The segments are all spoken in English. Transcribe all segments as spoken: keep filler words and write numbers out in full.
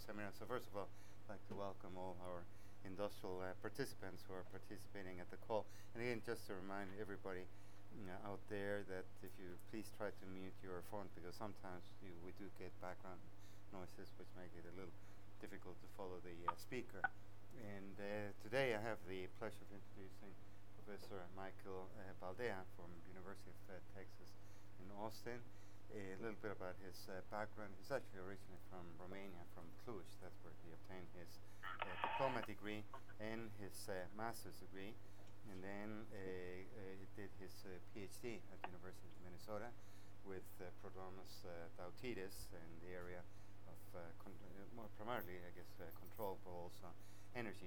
seminar. So first of all, I'd like to welcome all our industrial uh, participants who are participating at the call. And again, just to remind everybody you know, out there that if you please try to mute your phone, because sometimes you, we do get background noises which make it a little difficult to follow the uh, speaker. And uh, today I have the pleasure of introducing Professor Michael uh, Baldea from University of uh, Texas in Austin. A little bit about his uh, background. He's actually originally from Romania, from Cluj. That's where he obtained his uh, diploma degree and his uh, master's degree. And then uh, uh, he did his uh, PhD at the University of Minnesota with uh, Prodromus uh, Dautidis in the area of uh, con- uh, more primarily, I guess, uh, control, but also energy.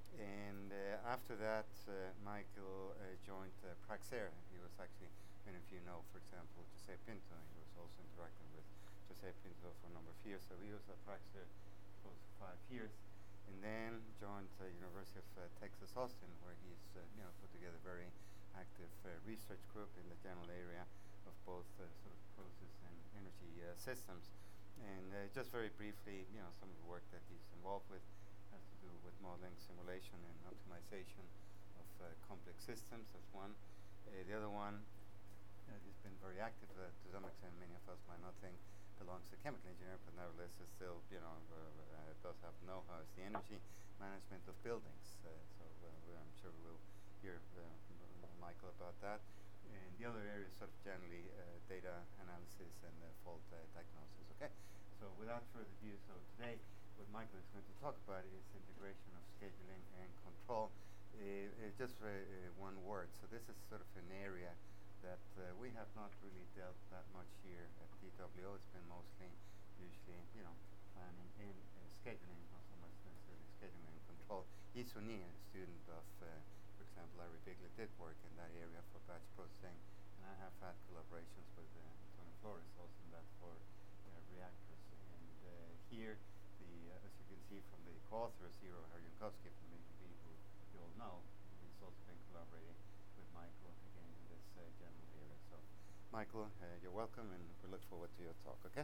And uh, after that, uh, Michael uh, joined uh, Praxair. He was actually, many of you know, for example, Jose Pinto. He was also interacting with Jose Pinto for a number of years. So he was at Praxair close to five years. And then joined the uh, University of uh, Texas Austin, where he's uh, you know put together a very active uh, research group in the general area of both uh, sort of process and energy uh, systems. And uh, just very briefly, you know, some of the work that he's involved with has to do with modeling, simulation, and optimization of uh, complex systems. That's one. Uh, the other one, uh, he's been very active uh, to some extent. Many of us might not think belongs to chemical engineering, but nevertheless, is still, you know, uh, uh, does have know-how. It's the energy management of buildings. Uh, so uh, I'm sure we will hear uh, from Michael about that. And the other area is sort of generally uh, data analysis and uh, fault uh, diagnosis. Okay. So without further ado, so today what Michael is going to talk about is integration of scheduling and control. Uh, uh, just uh, uh, one word. So this is sort of an area that uh, we have not really dealt that much here at D W O. It's been mostly, usually, you know, planning and uh, scheduling, not so much necessarily scheduling and control. Isuni, a student of, uh, for example, Larry Bigley, did work in that area for batch processing, and I have had collaborations with uh, Tony Flores also in that for uh, reactors. And uh, here, the uh, as you can see from the co-authors, Eero Harjunkowski from A B B, who you all know, he's also been collaborating with Michael again in this uh, general area. So, Michael, uh, you're welcome, and we look forward to your talk. Okay.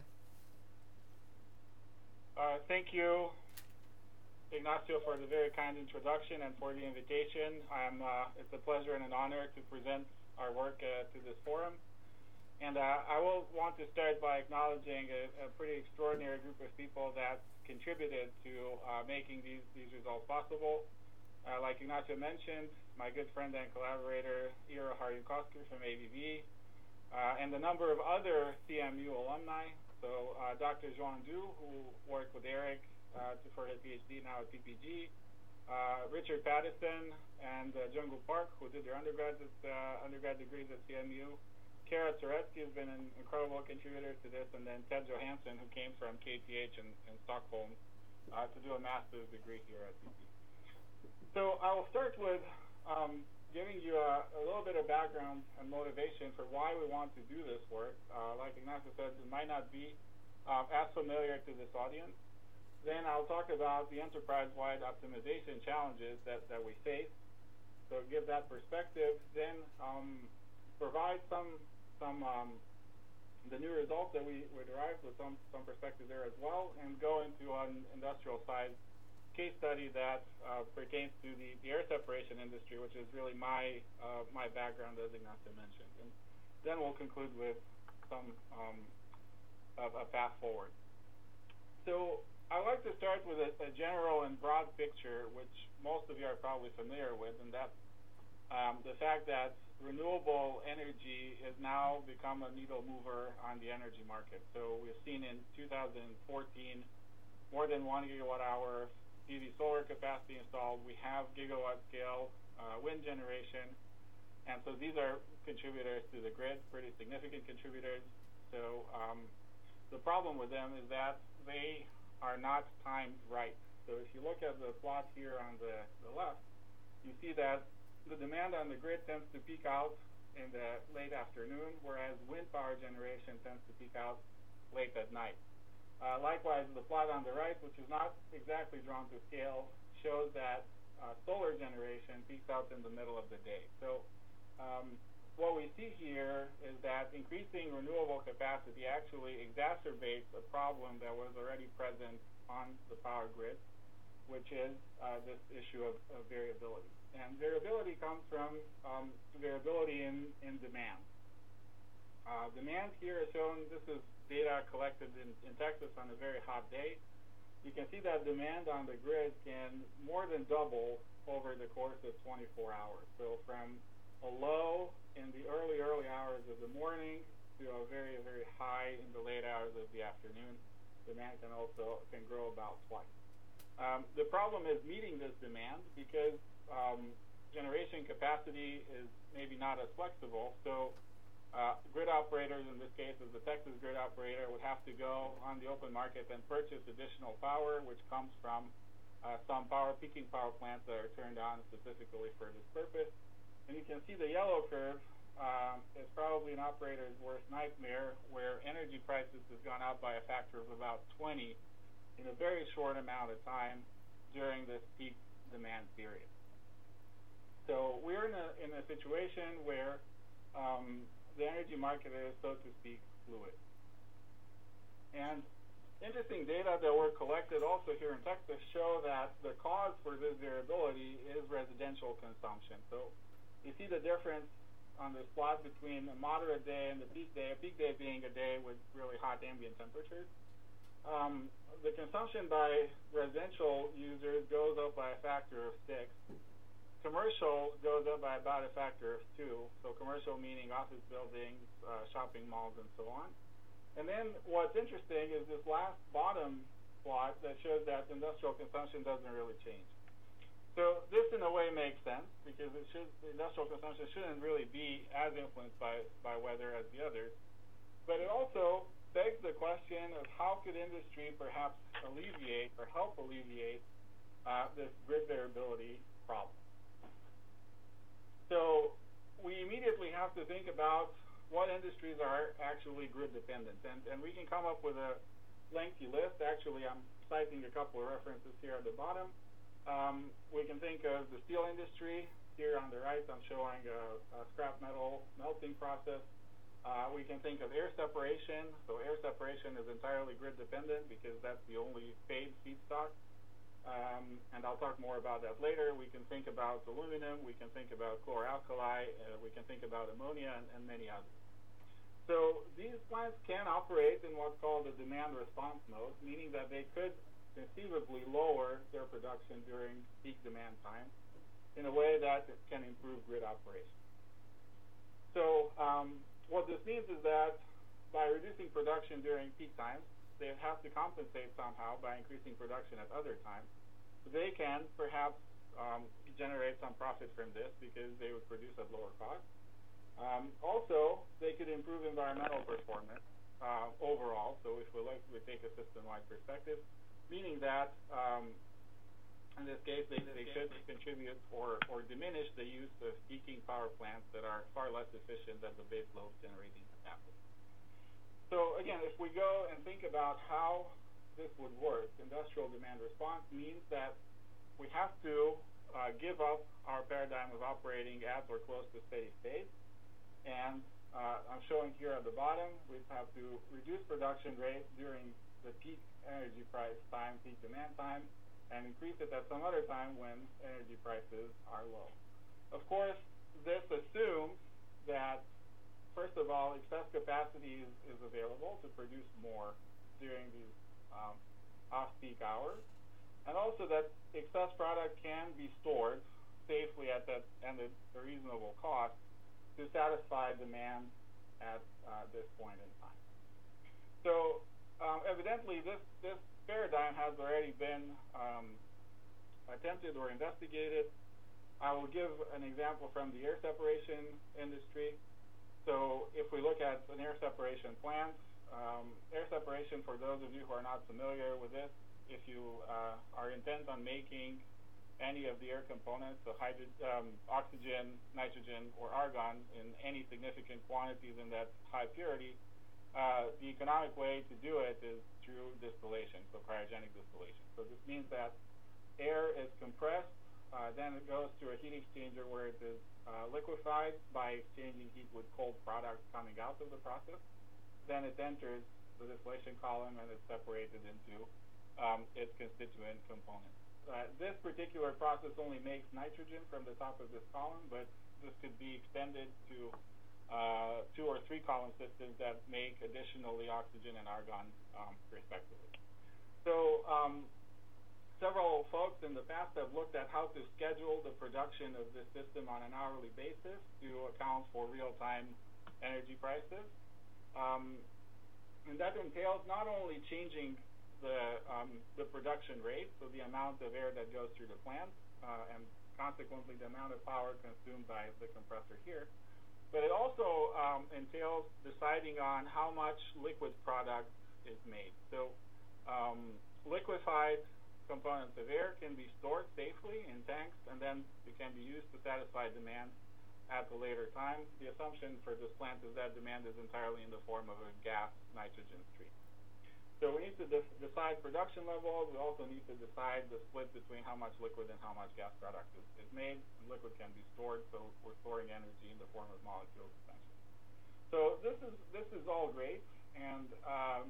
Uh, thank you, Ignacio, for the very kind introduction and for the invitation. I'm, uh, it's a pleasure and an honor to present our work uh, to this forum. And uh, I will want to start by acknowledging a, a pretty extraordinary group of people that contributed to uh, making these, these results possible. Uh, like Ignacio mentioned, my good friend and collaborator, Eero Harjunkowski from A B B, uh, and a number of other C M U alumni. So uh, Doctor Zhuang Du, who worked with Eric uh, to, for his PhD now at P P G, uh, Richard Pattison, and uh, Jungwoo Park, who did their undergrad, uh, undergrad degrees at C M U. Kara Turetsky has been an incredible contributor to this, and then Ted Johansson, who came from K T H in, in Stockholm uh, to do a master's degree here at P P. So I will start with um, giving you a, a little bit of background and motivation for why we want to do this work. Uh, like Ignacio said, it might not be uh, as familiar to this audience. Then I'll talk about the enterprise-wide optimization challenges that, that we face. So give that perspective. Then um, provide some some um, the new results that we, we derived with some, some perspective there as well, and go into an industrial side case study that uh, pertains to the, the air separation industry, which is really my uh, my background, as Ignacio mentioned. And then we'll conclude with some um, of a path forward. So I'd like to start with a, a general and broad picture, which most of you are probably familiar with, and that's um, the fact that renewable energy has now become a needle mover on the energy market. So we've seen in two thousand fourteen more than one gigawatt hour P V solar capacity installed. We have gigawatt scale uh, wind generation, and so these are contributors to the grid, pretty significant contributors. So um, the problem with them is that they are not timed right. So if you look at the plot here on the, the left, you see that the demand on the grid tends to peak out in the late afternoon, whereas wind power generation tends to peak out late at night. Uh, likewise, the plot on the right, which is not exactly drawn to scale, shows that uh, solar generation peaks out in the middle of the day. So um, what we see here is that increasing renewable capacity actually exacerbates a problem that was already present on the power grid, which is uh, this issue of, of variability. And variability comes from um, variability in, in demand. Uh, demand here is shown, this is data collected in, in Texas on a very hot day. You can see that demand on the grid can more than double over the course of twenty-four hours. So from a low in the early, early hours of the morning to a very, very high in the late hours of the afternoon, demand can also can grow about twice. Um, the problem is meeting this demand because um, generation capacity is maybe not as flexible. So uh, grid operators, in this case is the Texas grid operator, would have to go on the open market and purchase additional power, which comes from uh, some power peaking power plants that are turned on specifically for this purpose. And you can see the yellow curve um, is probably an operator's worst nightmare, where energy prices have gone up by a factor of about twenty in a very short amount of time during this peak demand period. So we're in a, in a situation where um, the energy market is, so to speak, fluid. And interesting data that were collected also here in Texas show that the cause for this variability is residential consumption. So you see the difference on this plot between a moderate day and the peak day, a peak day being a day with really hot ambient temperatures. Um, the consumption by residential users goes up by a factor of six. Commercial goes up by about a factor of two. So commercial meaning office buildings, uh, shopping malls, and so on. And then what's interesting is this last bottom plot that shows that industrial consumption doesn't really change. So this, in a way, makes sense because it should, industrial consumption shouldn't really be as influenced by, by weather as the others. But it also begs the question of how could industry perhaps alleviate or help alleviate uh, this grid variability problem. So we immediately have to think about what industries are actually grid dependent. And, and we can come up with a lengthy list. Actually, I'm citing a couple of references here at the bottom. Um, we can think of the steel industry. Here on the right, I'm showing a, a scrap metal melting process. Uh, we can think of air separation. So air separation is entirely grid dependent because that's the only paid feedstock. Um, and I'll talk more about that later. We can think about aluminum. We can think about chlor-alkali. Uh, we can think about ammonia and, and many others. So these plants can operate in what's called a demand response mode, meaning that they could conceivably lower their production during peak demand time in a way that can improve grid operation. So um, what this means is that by reducing production during peak times, they have to compensate somehow by increasing production at other times. They can perhaps um, generate some profit from this because they would produce at lower cost. Um, also, they could improve environmental performance uh, overall. So if we like, we take a system-wide perspective, meaning that um, in this case they, they could contribute or, or diminish the use of peaking power plants that are far less efficient than the base load generating capacity. So again, if we go and think about how this would work, industrial demand response means that we have to uh, give up our paradigm of operating at or close to steady state. And uh, I'm showing here at the bottom, we have to reduce production rate during the peak energy price time, peak demand time, and increase it at some other time when energy prices are low. Of course, this assumes that, first of all, excess capacity is, is available to produce more during these um, off-peak hours, and also that excess product can be stored safely at that and at a reasonable cost to satisfy demand at uh, this point in time. So um, evidently, this, this paradigm has already been um, attempted or investigated. I will give an example from the air separation industry. So if we look at an air separation plant, um, air separation, for those of you who are not familiar with this, if you uh, are intent on making any of the air components, so hydrogen, um, oxygen, nitrogen, or argon in any significant quantities in that high purity, uh, the economic way to do it is through distillation, so cryogenic distillation. So this means that air is compressed Uh, then it goes through a heat exchanger where it is uh, liquefied by exchanging heat with cold products coming out of the process. Then it enters the distillation column and is separated into um, its constituent components. Uh, this particular process only makes nitrogen from the top of this column, but this could be extended to uh, two or three column systems that make additionally oxygen and argon um, respectively. So um, several folks in the past have looked at how to schedule the production of this system on an hourly basis to account for real-time energy prices. Um, and that entails not only changing the, um, the production rate, so the amount of air that goes through the plant, uh, and consequently the amount of power consumed by the compressor here, but it also um, entails deciding on how much liquid product is made. So um, liquefied components of air can be stored safely in tanks, and then it can be used to satisfy demand at a later time. The assumption for this plant is that demand is entirely in the form of a gas nitrogen stream. So we need to de decide production levels. We also need to decide the split between how much liquid and how much gas product is, is made. And liquid can be stored, so we're storing energy in the form of molecules, essentially. So this is this is all great, and um,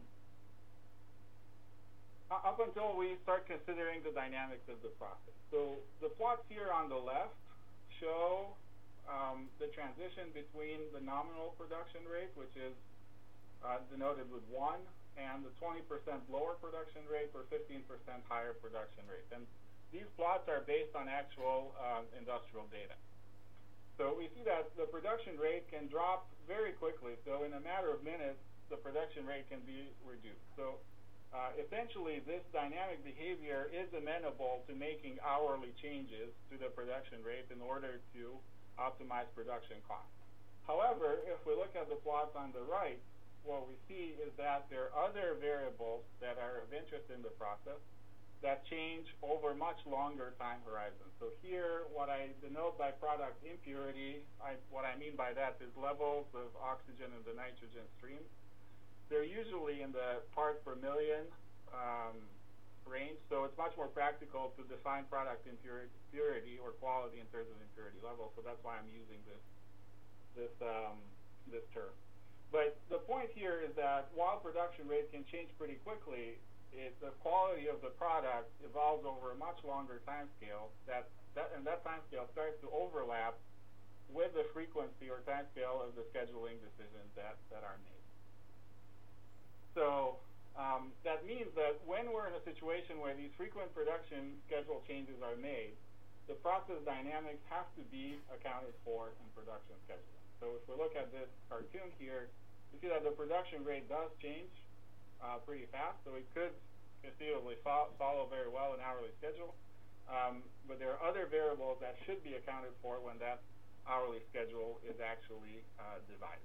up until we start considering the dynamics of the process. So the plots here on the left show um, the transition between the nominal production rate, which is uh, denoted with one, and the twenty percent lower production rate or fifteen percent higher production rate. And these plots are based on actual um, industrial data. So we see that the production rate can drop very quickly. So in a matter of minutes, the production rate can be reduced. So uh, essentially, this dynamic behavior is amenable to making hourly changes to the production rate in order to optimize production costs. However, if we look at the plots on the right, what we see is that there are other variables that are of interest in the process that change over much longer time horizons. So here, what I denote by product impurity, I, what I mean by that is levels of oxygen in the nitrogen stream. They're usually in the parts per million um, range, so it's much more practical to define product impurity or quality in terms of impurity level. So that's why I'm using this this um, this term. But the point here is that while production rate can change pretty quickly, it, the quality of the product evolves over a much longer time scale, that, that, and that time scale starts to overlap with the frequency or time scale of the scheduling decisions that, that are made. So um, that means that when we're in a situation where these frequent production schedule changes are made, the process dynamics have to be accounted for in production scheduling. So if we look at this cartoon here, we see that the production rate does change uh, pretty fast, so it could conceivably fo follow very well an hourly schedule. Um, but there are other variables that should be accounted for when that hourly schedule is actually uh, divided.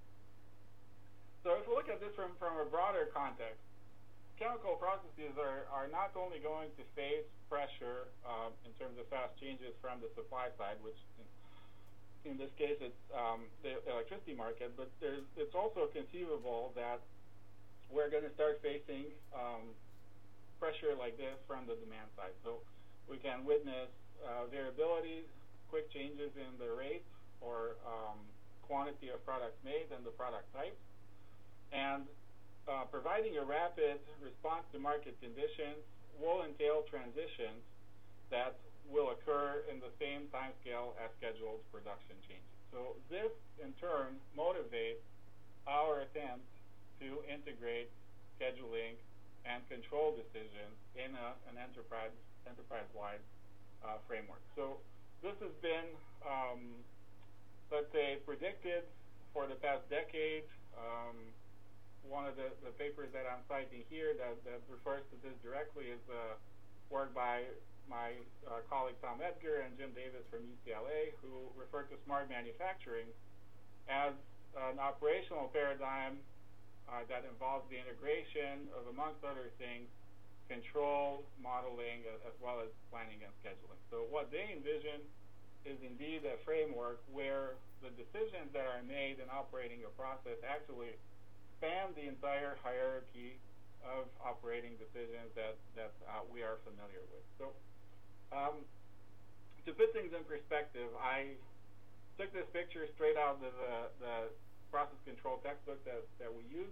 So if we look at this from, from a broader context, chemical processes are, are not only going to face pressure uh, in terms of fast changes from the supply side, which in this case it's um, the electricity market, but there's, it's also conceivable that we're going to start facing um, pressure like this from the demand side. So we can witness uh, variability, quick changes in the rate or um, quantity of products made and the product type. And uh, providing a rapid response to market conditions will entail transitions that will occur in the same time scale as scheduled production changes. So this, in turn, motivates our attempt to integrate scheduling and control decisions in a, an enterprise, enterprise-wide uh, framework. So this has been, um, let's say, predicted for the past decade. Um, one of the, the papers that I'm citing here that, that refers to this directly is uh, work by my uh, colleague Tom Edgar and Jim Davis from U C L A, who referred to smart manufacturing as an operational paradigm uh, that involves the integration of, amongst other things, control, modeling, as, as well as planning and scheduling. So what they envision is indeed a framework where the decisions that are made in operating a process actually span the entire hierarchy of operating decisions that, that uh, we are familiar with. So um, to put things in perspective, I took this picture straight out of the, the process control textbook that, that we use.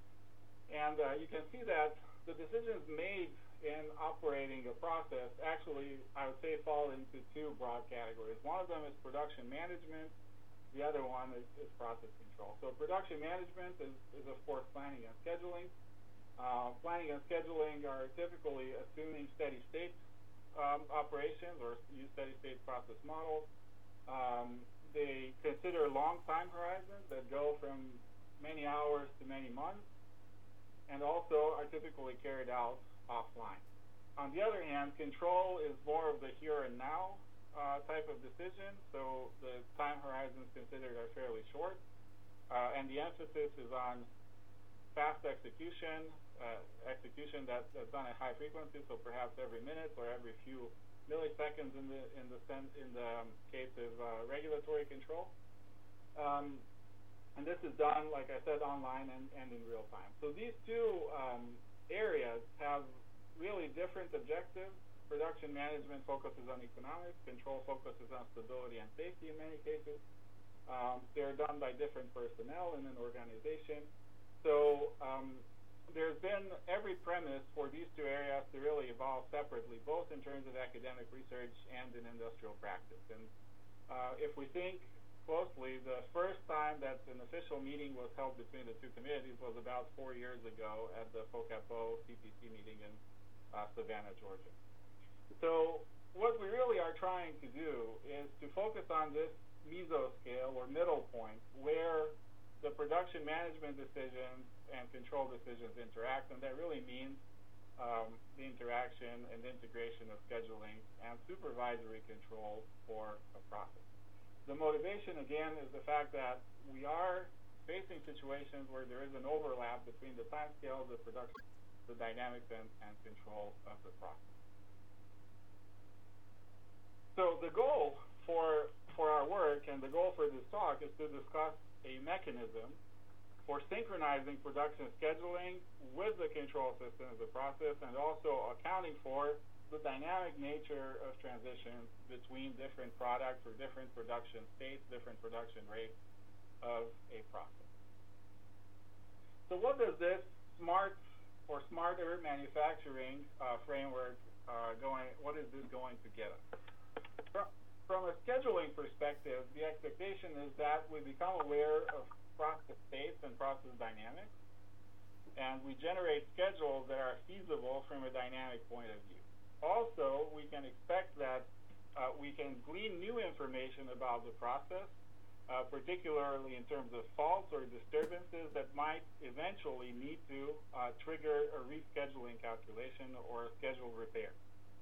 And uh, you can see that the decisions made in operating a process actually, I would say, fall into two broad categories. One of them is production management. The other one is, is process control. So production management is, is, of course, planning and scheduling. Uh, planning and scheduling are typically assuming steady state um, operations or use steady state process models. Um, they consider long time horizons that go from many hours to many months, and also are typically carried out offline. On the other hand, control is more of the here and now uh, type of decision, so the time horizons considered are fairly short, uh, and the emphasis is on fast execution, uh, execution that, that's done at high frequency, so perhaps every minute or every few milliseconds in the in the sen in the um, case of uh, regulatory control. Um, And this is done, like I said, online and, and in real time. So these two um, areas have really different objectives. Production management focuses on economics. Control focuses on stability and safety in many cases. Um, they're done by different personnel in an organization. So um, there's been every premise for these two areas to really evolve separately, both in terms of academic research and in industrial practice. And uh, if we think closely, the first time that an official meeting was held between the two committees was about four years ago at the FOCAPO C P C meeting in uh, Savannah, Georgia. So what we really are trying to do is to focus on this mesoscale or middle point where the production management decisions and control decisions interact, and that really means um, the interaction and integration of scheduling and supervisory control for a process. The motivation, again, is the fact that we are facing situations where there is an overlap between the time scale, the production, the dynamics, and, and control of the process. So the goal for, for our work and the goal for this talk is to discuss a mechanism for synchronizing production scheduling with the control system of the process, and also accounting for the dynamic nature of transitions between different products or different production states, different production rates of a process. So what does this smart or smarter manufacturing uh, framework uh, going, what is this going to get us? From, from a scheduling perspective, the expectation is that we become aware of process states and process dynamics, and we generate schedules that are feasible from a dynamic point of view. Also, we can expect that uh, we can glean new information about the process, uh, particularly in terms of faults or disturbances that might eventually need to uh, trigger a rescheduling calculation or a scheduled repair.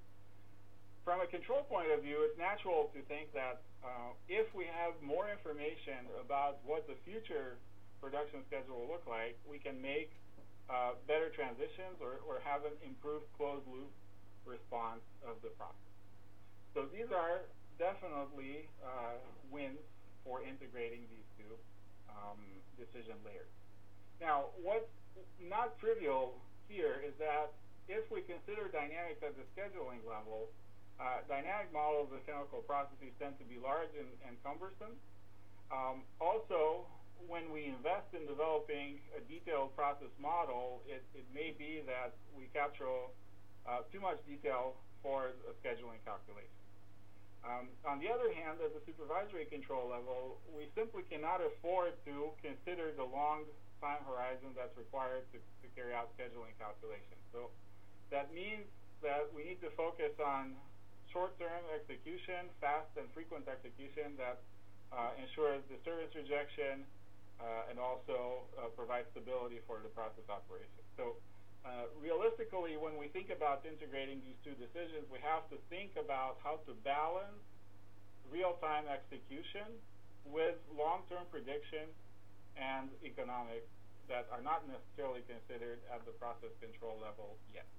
From a control point of view, it's natural to think that uh, if we have more information about what the future production schedule will look like, we can make uh, better transitions or, or have an improved closed loop response of the process. So these are definitely uh, wins for integrating these two um, decision layers. Now, what's not trivial here is that if we consider dynamics at the scheduling level, uh, dynamic models of chemical processes tend to be large and, and cumbersome. Um, also, when we invest in developing a detailed process model, it, it may be that we capture Uh, too much detail for a scheduling calculation. Um, on the other hand, at the supervisory control level, we simply cannot afford to consider the long time horizon that's required to, to carry out scheduling calculations. So that means that we need to focus on short-term execution, fast and frequent execution that uh, ensures disturbance rejection uh, and also uh, provides stability for the process operation. So Uh, realistically, when we think about integrating these two decisions, we have to think about how to balance real-time execution with long-term prediction and economics that are not necessarily considered at the process control level yet.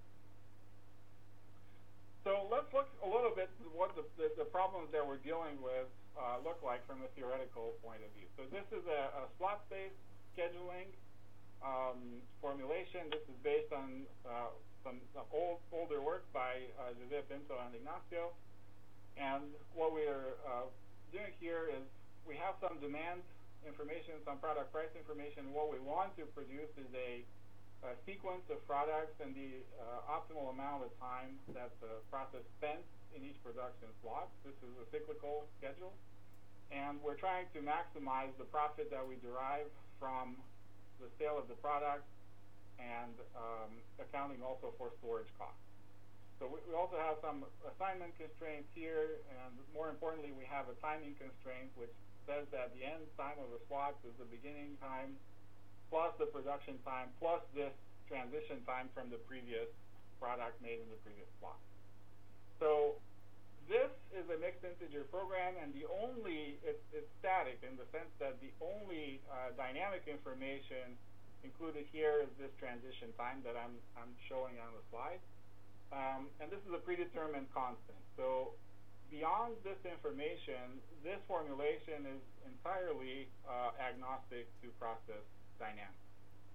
So let's look a little bit at what the, the, the problems that we're dealing with uh, look like from a theoretical point of view. So this is a, a slot-based scheduling Um, formulation. This is based on uh, some uh, old, older work by uh, José Pinto and Ignacio. And what we are uh, doing here is we have some demand information, some product price information. What we want to produce is a, a sequence of products and the uh, optimal amount of time that the process spent in each production slot. This is a cyclical schedule. And we're trying to maximize the profit that we derive from the sale of the product and um, accounting also for storage costs. So we, we also have some assignment constraints here, and more importantly, we have a timing constraint which says that the end time of a slot is the beginning time plus the production time plus this transition time from the previous product made in the previous slot. So this is a mixed integer program, and the only, it's, it's static in the sense that the only uh, dynamic information included here is this transition time that I'm, I'm showing on the slide. Um, and this is a predetermined constant. So beyond this information, this formulation is entirely uh, agnostic to process dynamics.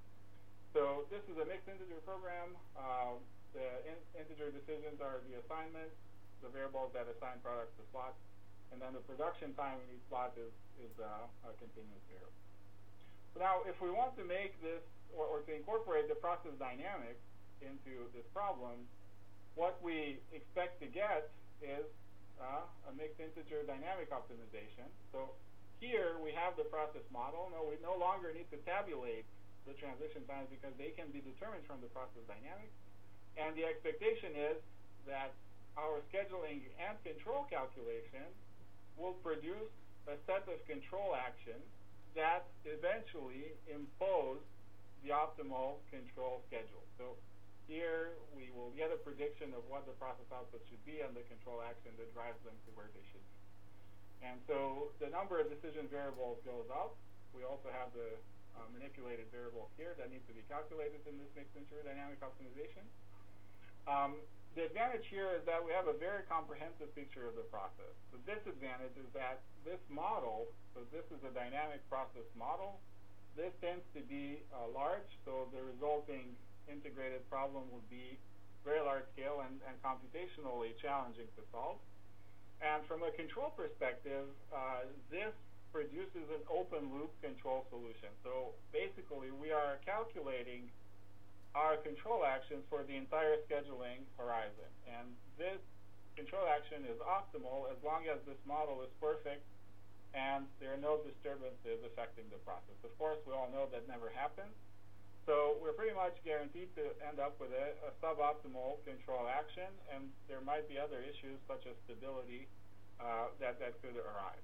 So this is a mixed integer program. Uh, the in integer decisions are the assignment, the variables that assign products to slots, and then the production time in each slot is, is uh, a continuous variable. So now, if we want to make this, or, or to incorporate the process dynamics into this problem, what we expect to get is uh, a mixed integer dynamic optimization. So here we have the process model. No, we no longer need to tabulate the transition times because they can be determined from the process dynamics. And the expectation is that our scheduling and control calculation will produce a set of control actions that eventually impose the optimal control schedule. So here we will get a prediction of what the process output should be and the control action that drives them to where they should be. And so the number of decision variables goes up. We also have the uh, manipulated variables here that need to be calculated in this mixed integer dynamic optimization. Um, The advantage here is that we have a very comprehensive picture of the process. The disadvantage is that this model, so this is a dynamic process model, this tends to be uh, large, so the resulting integrated problem would be very large scale and, and computationally challenging to solve. And from a control perspective, uh, this produces an open loop control solution. So basically we are calculating our control actions for the entire scheduling horizon. And this control action is optimal as long as this model is perfect and there are no disturbances affecting the process. Of course, we all know that never happens. So we're pretty much guaranteed to end up with a, a suboptimal control action, and there might be other issues such as stability uh, that, that could arise.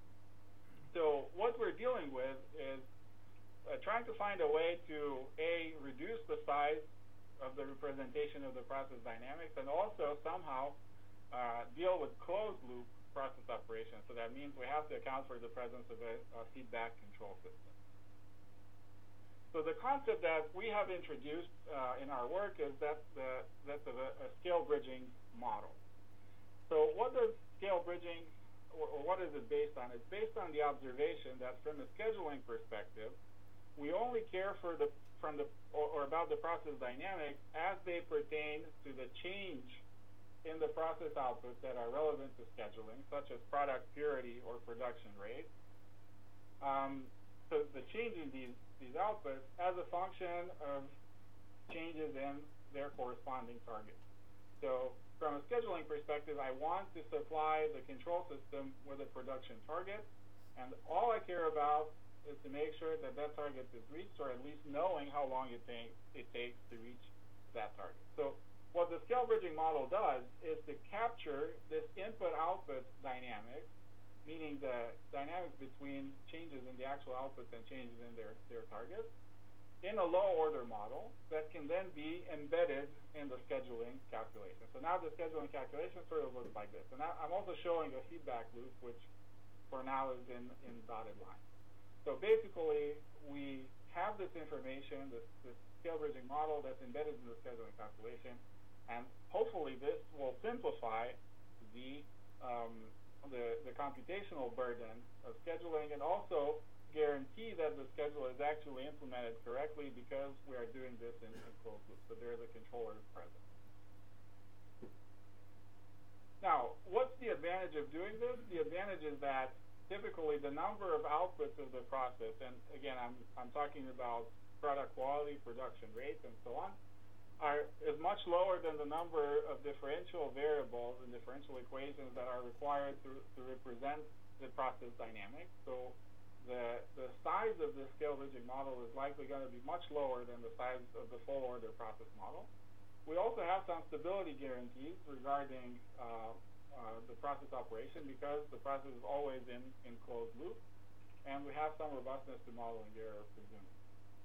So what we're dealing with is Uh, trying to find a way to, A, reduce the size of the representation of the process dynamics, and also somehow uh, deal with closed-loop process operations. So that means we have to account for the presence of a, a feedback control system. So the concept that we have introduced uh, in our work is that the, that's a, a scale bridging model. So what does scale bridging, or, or what is it based on? It's based on the observation that from a scheduling perspective, we only care for the from the or, or about the process dynamics as they pertain to the change in the process outputs that are relevant to scheduling, such as product purity or production rate. Um, so the change in these these outputs as a function of changes in their corresponding targets. So from a scheduling perspective, I want to supply the control system with a production target, and all I care about is to make sure that that target is reached, or at least knowing how long it, take, it takes to reach that target. So what the scale bridging model does is to capture this input-output dynamic, meaning the dynamics between changes in the actual outputs and changes in their, their targets, in a low-order model that can then be embedded in the scheduling calculation. So now the scheduling calculation sort of looks like this. And I, I'm also showing a feedback loop, which for now is in, in dotted line. So basically, we have this information, this, this scale bridging model that's embedded in the scheduling calculation, and hopefully this will simplify the, um, the, the computational burden of scheduling, and also guarantee that the schedule is actually implemented correctly because we are doing this in, in closed loop. So there is a controller present. Now, what's the advantage advantage of doing this? The advantage is that typically the number of outputs of the process, and again, I'm, I'm talking about product quality, production rates, and so on, are is much lower than the number of differential variables and differential equations that are required to, to represent the process dynamics. So the the size of the scale bridging model is likely going to be much lower than the size of the full order process model. We also have some stability guarantees regarding uh, uh, the process operation because the process is always in, in closed loop, and we have some robustness to modeling error presuming.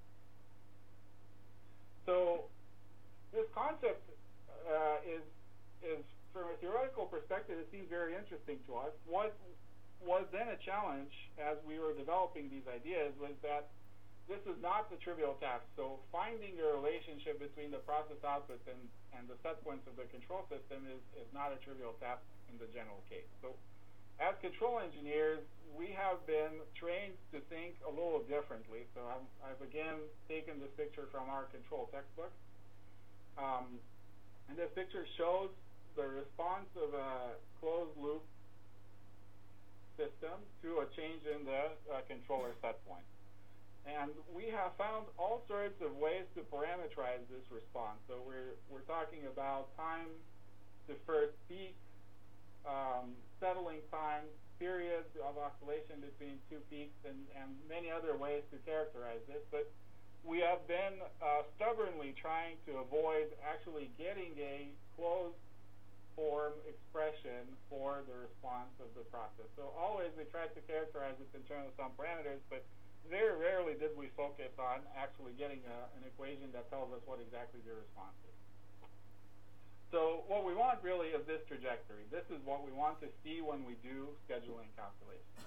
So this concept uh, is, is, from a theoretical perspective, it seems very interesting to us. What was then a challenge as we were developing these ideas was that this is not the trivial task. So finding a relationship between the process output and, and the set points of the control system is, is not a trivial task in the general case. So as control engineers, we have been trained to think a little differently. So I'm, I've again taken this picture from our control textbook. Um, and this picture shows the response of a closed loop system to a change in the uh, controller set point. And we have found all sorts of ways to parameterize this response. So we're, we're talking about time to first peak, um, settling time, periods of oscillation between two peaks, and, and many other ways to characterize this. But we have been uh, stubbornly trying to avoid actually getting a closed form expression for the response of the process. So always we tried to characterize it in terms of some parameters, but very rarely did we focus on actually getting a, an equation that tells us what exactly the response is. So what we want really is this trajectory. This is what we want to see when we do scheduling calculations.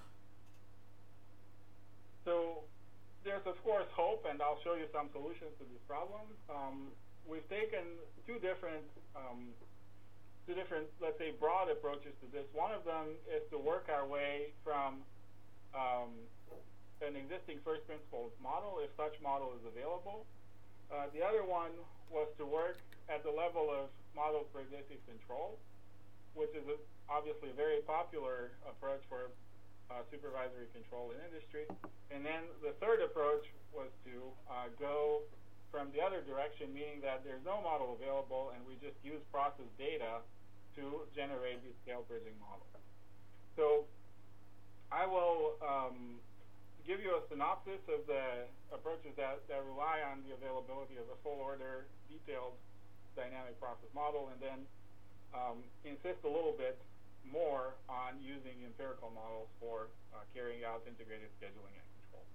So there's of course hope, and I'll show you some solutions to this problem. Um, we've taken two different um, two different, let's say, broad approaches to this. One of them is to work our way from um, an existing first principles model, if such model is available. Uh, the other one was to work at the level of model predictive control, which is a, obviously a very popular approach for uh, supervisory control in industry. And then the third approach was to uh, go from the other direction, meaning that there's no model available and we just use process data to generate these scale bridging models. So I will um, give you a synopsis of the approaches that, that rely on the availability of a full order detailed dynamic process model, and then um, insist a little bit more on using empirical models for uh, carrying out integrated scheduling and control.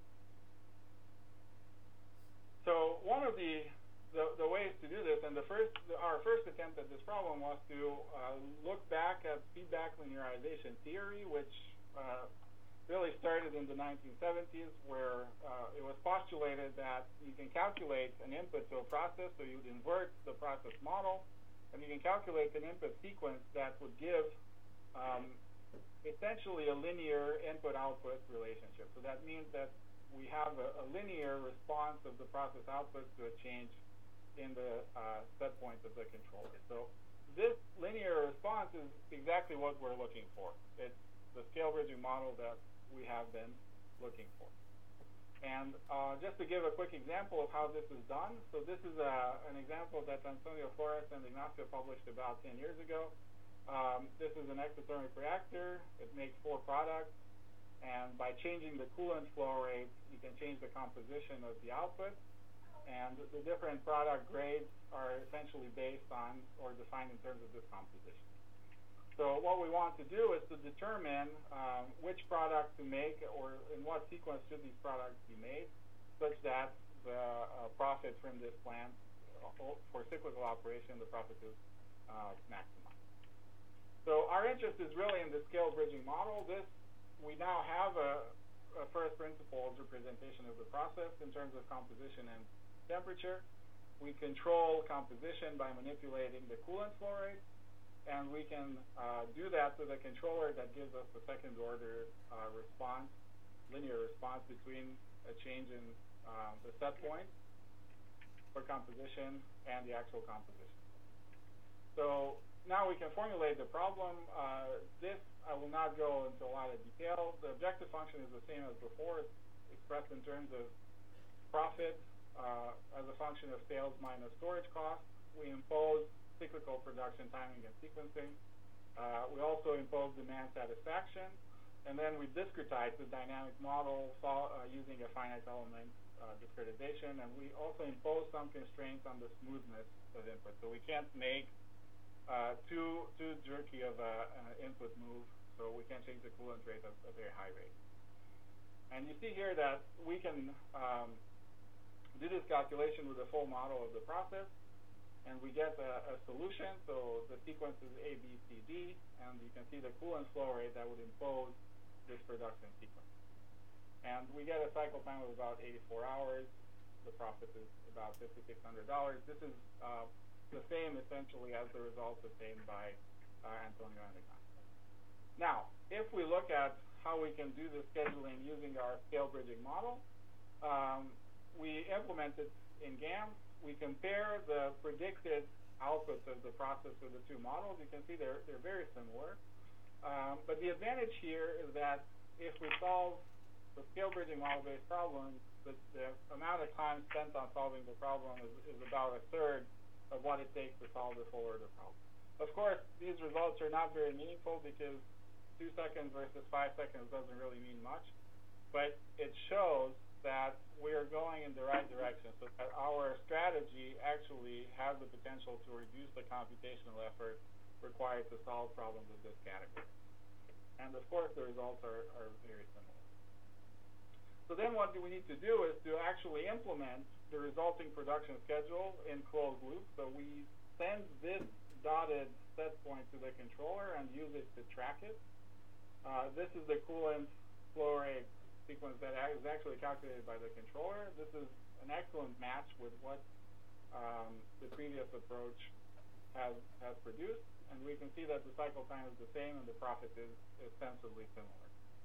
So one of the, the, the ways to do this, and the first, the, our first attempt at this problem was to uh, look back at feedback linearization theory, which uh, really started in the nineteen seventies, where uh, it was postulated that you can calculate an input to a process, so you'd invert the process model, and you can calculate an input sequence that would give um, essentially a linear input-output relationship. So that means that we have a, a linear response of the process output to a change in the uh, set point of the controller. So this linear response is exactly what we're looking for. It's the scale bridging model that we have been looking for. And uh, just to give a quick example of how this is done, so this is a, an example that Antonio Flores and Ignacio published about ten years ago. Um, this is an exothermic reactor. It makes four products. And by changing the coolant flow rate, you can change the composition of the output. And the different product grades are essentially based on or defined in terms of this composition. So what we want to do is to determine um, which product to make, or in what sequence should these products be made, such that the uh, profit from this plant, uh, for cyclical operation, the profit is uh, maximized. So our interest is really in the scale bridging model. This we now have a, a first principles representation of the process in terms of composition and temperature. We control composition by manipulating the coolant flow rate, and we can uh, do that with a controller that gives us the second order uh, response, linear response between a change in uh, the set point for composition and the actual composition. So now we can formulate the problem. Uh, this, I will not go into a lot of detail. The objective function is the same as before. It's expressed in terms of profit uh, as a function of sales minus storage costs. We impose cyclical production timing and sequencing. Uh, we also impose demand satisfaction. And then we discretize the dynamic model uh, using a finite element uh, discretization. And we also impose some constraints on the smoothness of input. So we can't make uh, too too jerky of an input move. So we can't change the coolant rate at a very high rate. And you see here that we can um, do this calculation with a full model of the process. And we get a, a solution. So the sequence is A, B, C, D. And you can see the coolant flow rate that would impose this production sequence. And we get a cycle time of about eighty-four hours. The profit is about five thousand six hundred dollars. This is uh, the same essentially as the results obtained by uh, Antonio Andegan. Now, if we look at how we can do the scheduling using our scale bridging model, um, we implement it in GAMS. We compare the predicted outputs of the process with the two models. You can see they're, they're very similar. Um, but the advantage here is that if we solve the scale bridging model-based problem, the, the amount of time spent on solving the problem is, is about a third of what it takes to solve the full order problem. Of course, these results are not very meaningful because two seconds versus five seconds doesn't really mean much, but it shows that we are going in the right direction, so that our strategy actually has the potential to reduce the computational effort required to solve problems of this category. And of course, the results are, are very similar. So then what do we need to do is to actually implement the resulting production schedule in closed loop. So we send this dotted set point to the controller and use it to track it. Uh, this is the coolant flow rate sequence that is actually calculated by the controller. This is an excellent match with what um, the previous approach has, has produced. And we can see that the cycle time is the same and the profit is, is sensibly similar.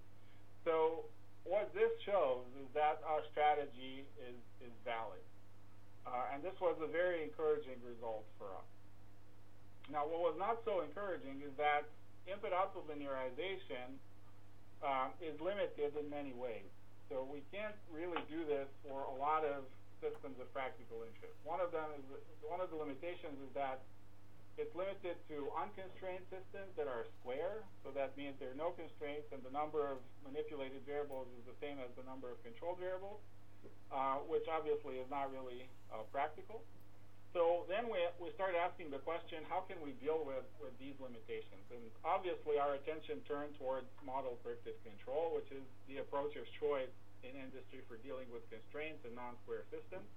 So what this shows is that our strategy is, is valid. Uh, and this was a very encouraging result for us. Now, what was not so encouraging is that input-output linearization uh, is limited in many ways. So we can't really do this for a lot of systems of practical interest. One of them is, one of the limitations is that it's limited to unconstrained systems that are square, so that means there are no constraints and the number of manipulated variables is the same as the number of controlled variables, uh, which obviously is not really uh, practical. So then we, we start asking the question, how can we deal with, with these limitations? And obviously our attention turned towards model predictive control, which is the approach of choice in industry for dealing with constraints and non-square systems.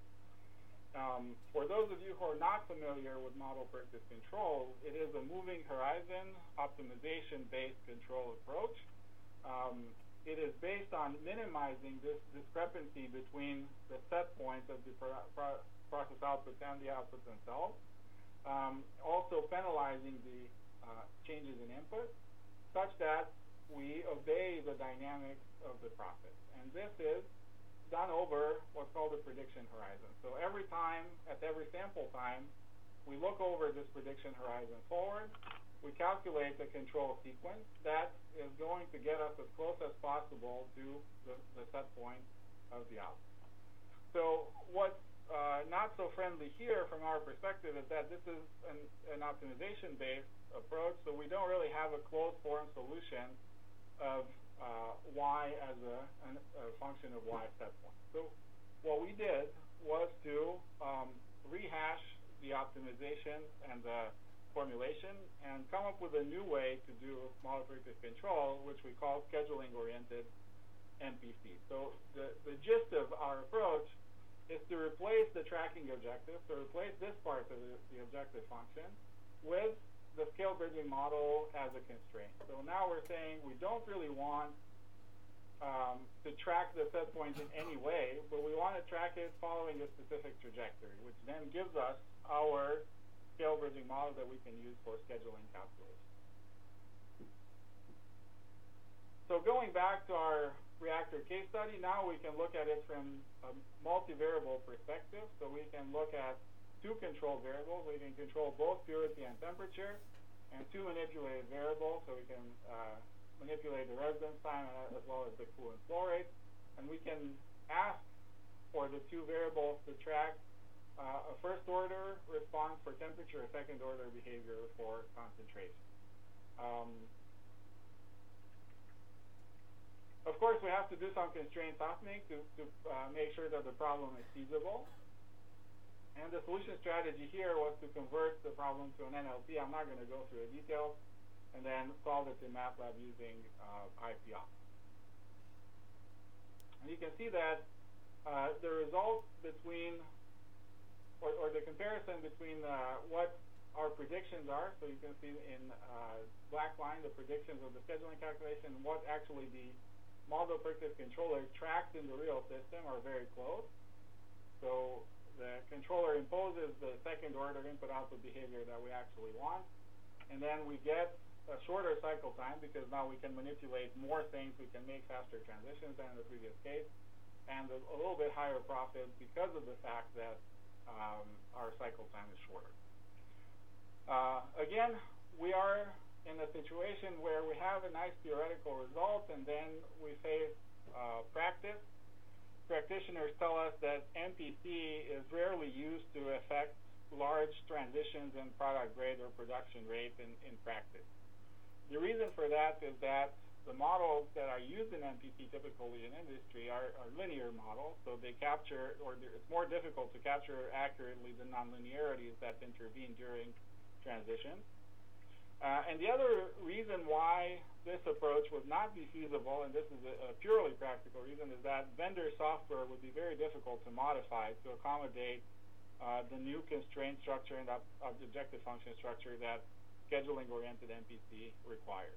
Um, for those of you who are not familiar with model predictive control, it is a moving horizon optimization-based control approach. Um, it is based on minimizing this discrepancy between the set points of the pro pro process outputs and the outputs themselves, um, also penalizing the uh, changes in input, such that we obey the dynamics of the process. And this is done over what's called a prediction horizon. So every time, at every sample time, we look over this prediction horizon forward, we calculate the control sequence that is going to get us as close as possible to the, the set point of the output. So what's uh, not so friendly here from our perspective is that this is an, an optimization-based approach, so we don't really have a closed-form solution of Uh, y as a, an, a function of y set point. So what we did was to um, rehash the optimization and the formulation and come up with a new way to do model predictive control, which we call scheduling-oriented M P C. So the, the gist of our approach is to replace the tracking objective, to replace this part of the, the objective function with the scale bridging model as a constraint. So now we're saying we don't really want um, to track the set point in any way, but we want to track it following a specific trajectory, which then gives us our scale bridging model that we can use for scheduling calculations. So going back to our reactor case study, now we can look at it from a multivariable perspective. So we can look at two control variables. We can control both purity and temperature. and two manipulated variables, so we can uh, manipulate the residence time as well as the coolant flow rate. And we can ask for the two variables to track uh, a first order response for temperature, a second order behavior for concentration. Um, of course, we have to do some constraint softening to, to uh, make sure that the problem is feasible. And the solution strategy here was to convert the problem to an N L P. I'm not going to go through the details, and then solve it in MATLAB using uh, I P ops. And you can see that uh, the results between, or, or the comparison between uh, what our predictions are, so you can see in uh, black line the predictions of the scheduling calculation, and what actually the model predictive controller tracks in the real system are very close. So the controller imposes the second order input-output behavior that we actually want, and then we get a shorter cycle time because now we can manipulate more things, we can make faster transitions than in the previous case, and a, a little bit higher profit because of the fact that um, our cycle time is shorter. Uh, again, we are in a situation where we have a nice theoretical result, and then we face uh, practice. Practitioners tell us that M P C is rarely used to affect large transitions in product grade or production rate in, in practice. The reason for that is that the models that are used in M P C typically in industry are, are linear models, so they capture, or it's more difficult to capture accurately the nonlinearities that intervene during transitions. Uh, and the other reason why this approach would not be feasible, and this is a, a purely practical reason, is that vendor software would be very difficult to modify to accommodate uh, the new constraint structure and ob objective function structure that scheduling-oriented M P C requires.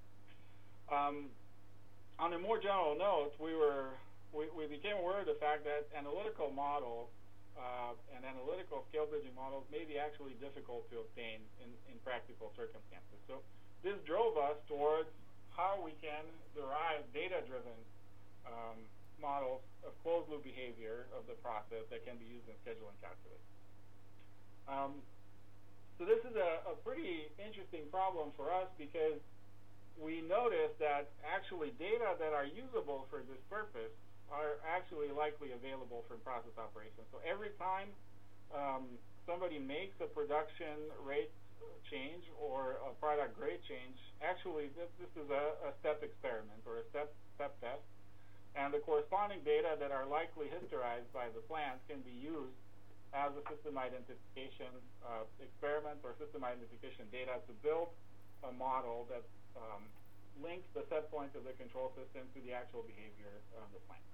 Um, on a more general note, we were we, we became aware of the fact that analytical models Uh, and analytical scale bridging models may be actually difficult to obtain in, in practical circumstances. So this drove us towards how we can derive data-driven um, models of closed-loop behavior of the process that can be used in scheduling calculations. Um, so this is a, a pretty interesting problem for us because we noticed that actually data that are usable for this purpose are actually likely available for process operations. So every time um, somebody makes a production rate change or a product grade change, actually this, this is a, a step experiment or a step, step test, and the corresponding data that are likely historized by the plant can be used as a system identification uh, experiment or system identification data to build a model that um, links the set point of the control system to the actual behavior of the plant.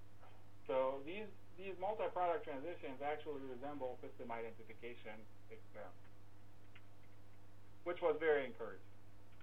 So these, these multi-product transitions actually resemble system identification experiments, which was very encouraging.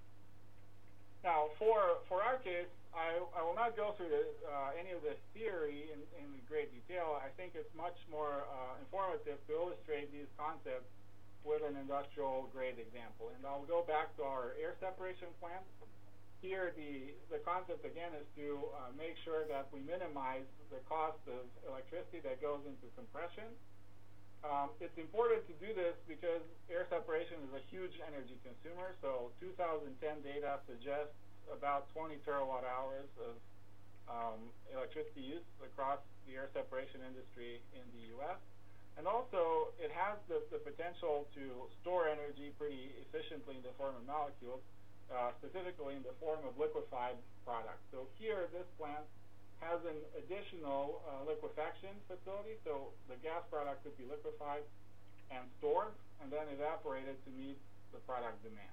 Now, for, for our case, I, I will not go through the, uh, any of this theory in, in great detail. I think it's much more uh, informative to illustrate these concepts with an industrial grade example. And I'll go back to our air separation plant. Here, the, the concept, again, is to uh, make sure that we minimize the cost of electricity that goes into compression. Um, it's important to do this because air separation is a huge energy consumer. So two thousand ten data suggests about twenty terawatt hours of um, electricity use across the air separation industry in the U S. And also, it has the, the potential to store energy pretty efficiently in the form of molecules. Uh, specifically in the form of liquefied products. So here, this plant has an additional uh, liquefaction facility, so the gas product could be liquefied and stored, and then evaporated to meet the product demand.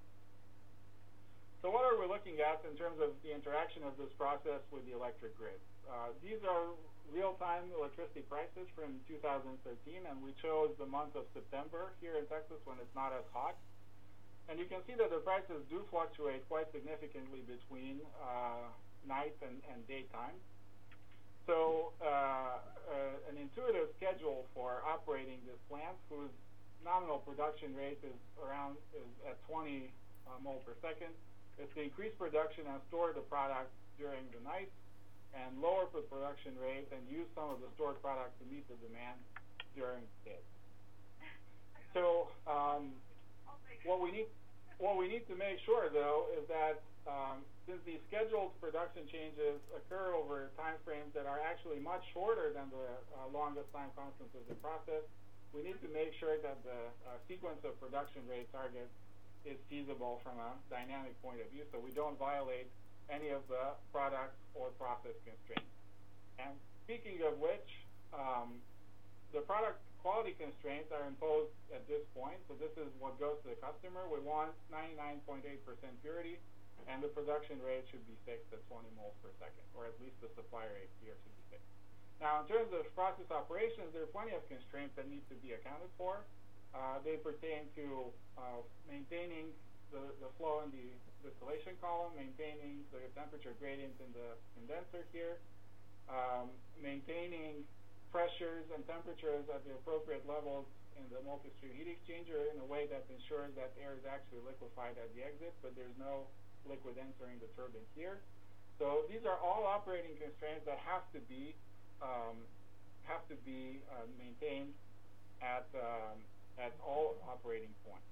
So what are we looking at in terms of the interaction of this process with the electric grid? Uh, these are real-time electricity prices from two thousand thirteen, and we chose the month of September here in Texas when it's not as hot. And you can see that the prices do fluctuate quite significantly between uh, night and, and daytime. So uh, uh, an intuitive schedule for operating this plant, whose nominal production rate is around is at twenty uh, mole per second, is to increase production and store the product during the night, and lower the production rate and use some of the stored product to meet the demand during the day. So um, what we need what we need to make sure, though, is that um, since these scheduled production changes occur over time frames that are actually much shorter than the uh, longest time constants of the process, we need to make sure that the uh, sequence of production rate targets is feasible from a dynamic point of view, so we don't violate any of the product or process constraints. And speaking of which, um, the product quality constraints are imposed at this point, so this is what goes to the customer. We want ninety-nine point eight percent purity, and the production rate should be fixed at twenty moles per second, or at least the supply rate here should be fixed. Now, in terms of process operations, there are plenty of constraints that need to be accounted for. Uh, they pertain to uh, maintaining the, the flow in the distillation column, maintaining the temperature gradient in the condenser here, um, maintaining pressures and temperatures at the appropriate levels in the multi-stream heat exchanger in a way that ensures that air is actually liquefied at the exit, but there's no liquid entering the turbine here. So these are all operating constraints that have to be um, have to be uh, maintained at um, at all operating points.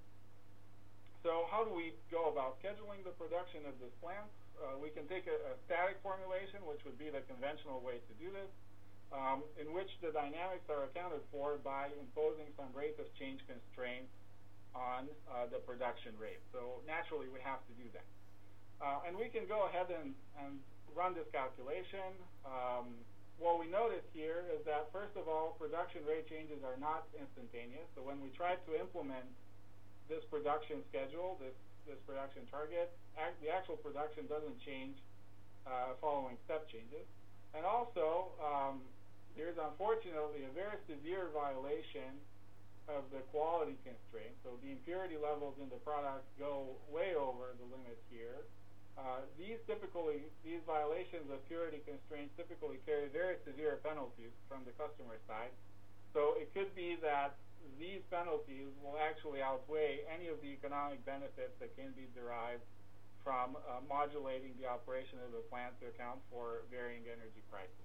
So how do we go about scheduling the production of this plant? Uh, we can take a, a static formulation, which would be the conventional way to do this, um, in which the dynamics are accounted for by imposing some rate of change constraints on uh, the production rate. So naturally, we have to do that. Uh, and we can go ahead and, and run this calculation. Um, what we notice here is that, first of all, production rate changes are not instantaneous. So when we try to implement this production schedule, this, this production target, act, the actual production doesn't change uh, following step changes. And also, um, there's unfortunately a very severe violation of the quality constraint. So the impurity levels in the product go way over the limit here. Uh, these typically, these violations of purity constraints typically carry very severe penalties from the customer side. So it could be that these penalties will actually outweigh any of the economic benefits that can be derived from uh, modulating the operation of the plant to account for varying energy prices.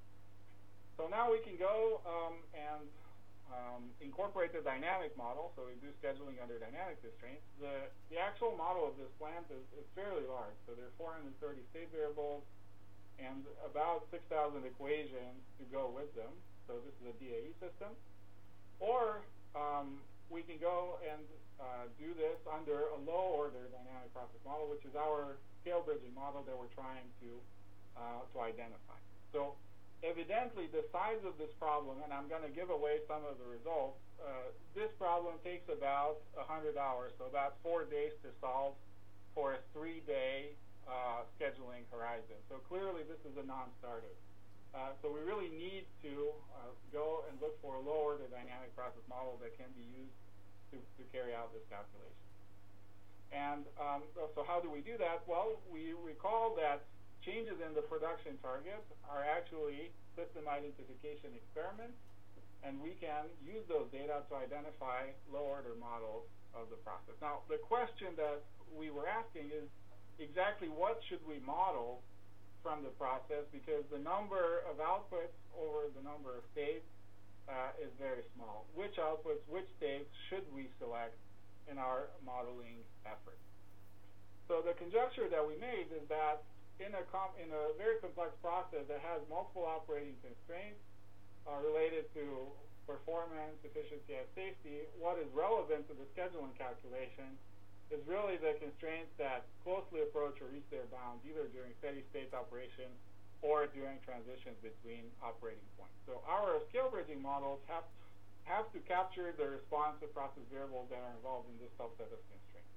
So now we can go um, and um, incorporate the dynamic model, so we do scheduling under dynamic constraints. The, the actual model of this plant is, is fairly large, so there are four hundred thirty state variables and about six thousand equations to go with them. So this is a D A E system. Or um, we can go and uh, do this under a low-order dynamic process model, which is our scale bridging model that we're trying to, uh, to identify. So evidently, the size of this problem, and I'm going to give away some of the results, uh, this problem takes about one hundred hours, so about four days to solve for a three-day uh, scheduling horizon. So clearly, this is a non-starter. Uh, so we really need to uh, go and look for a low-order dynamic process model that can be used to, to carry out this calculation. And um, so how do we do that? Well, we recall that changes in the production target are actually system identification experiments, and we can use those data to identify low-order models of the process. Now, the question that we were asking is exactly what should we model from the process, because the number of outputs over the number of states uh, is very small. Which outputs, which states should we select in our modeling effort? So the conjecture that we made is that in a, com in a very complex process that has multiple operating constraints uh, related to performance, efficiency, and safety, what is relevant to the scheduling calculation is really the constraints that closely approach or reach their bounds either during steady state operation or during transitions between operating points. So our scale bridging models have, have to capture the response of process variables that are involved in this subset of constraints.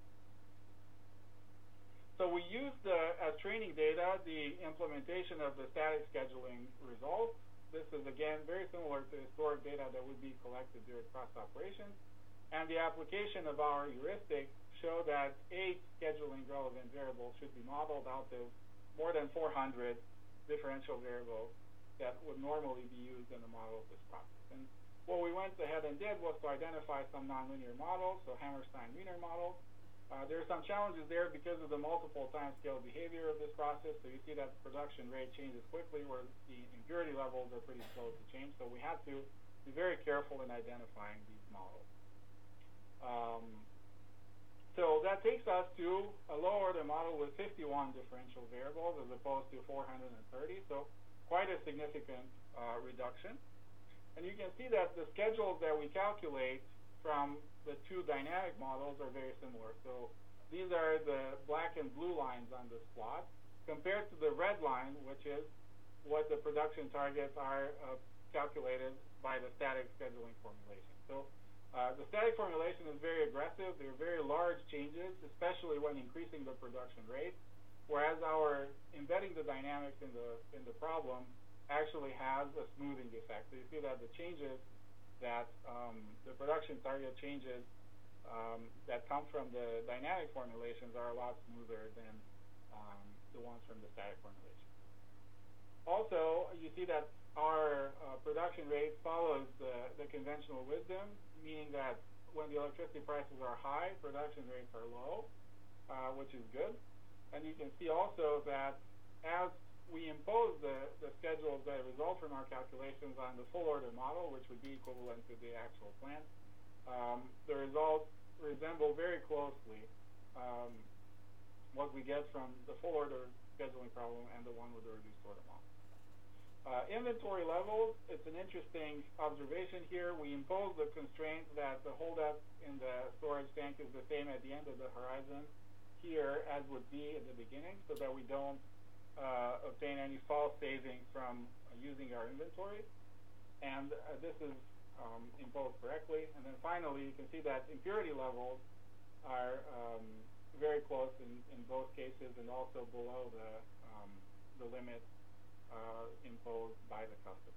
So we used the, as training data the implementation of the static scheduling results. This is, again, very similar to historic data that would be collected during process operations. And the application of our heuristic show that eight scheduling relevant variables should be modeled out of more than four hundred differential variables that would normally be used in the model of this process. And what we went ahead and did was to identify some nonlinear models, so Hammerstein-Wiener models. Uh, there are some challenges there because of the multiple time scale behavior of this process. So you see that the production rate changes quickly, where the impurity levels are pretty slow to change. So we had to be very careful in identifying these models. Um, so that that takes us to a low order model with fifty-one differential variables as opposed to four hundred thirty, so quite a significant uh, reduction. And you can see that the schedules that we calculate from the two dynamic models are very similar. So these are the black and blue lines on this plot, compared to the red line, which is what the production targets are uh, calculated by the static scheduling formulation. So uh, the static formulation is very aggressive. They're very large changes, especially when increasing the production rate, whereas our embedding the dynamics in the in the problem actually has a smoothing effect. So you see that the changes that um, the production target changes um, that come from the dynamic formulations are a lot smoother than um, the ones from the static formulation. Also, you see that our uh, production rate follows the, the conventional wisdom, meaning that when the electricity prices are high, production rates are low, uh, which is good. And you can see also that as we impose the, the schedules that result from our calculations on the full order model, which would be equivalent to the actual plant, um, the results resemble very closely um, what we get from the full order scheduling problem and the one with the reduced order model. Uh, inventory levels, it's an interesting observation here. We impose the constraint that the holdup in the storage tank is the same at the end of the horizon here as would be at the beginning, so that we don't uh, obtain any false savings from uh, using our inventory. And uh, this is um, imposed correctly. And then finally, you can see that impurity levels are um, very close in, in both cases and also below the, um, the limit Uh, imposed by the customer.